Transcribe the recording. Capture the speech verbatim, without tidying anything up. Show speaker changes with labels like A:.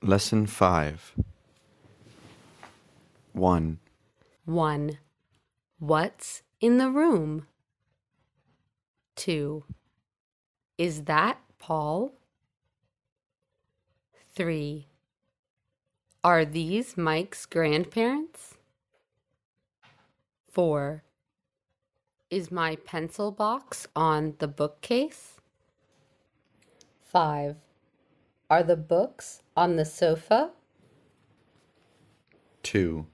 A: Lesson five. one.
B: one. What's in the room? two. Is that Paul? three. Are these Mike's grandparents? four. Is my pencil box on the bookcase? five. Are the books on the sofa?
A: two.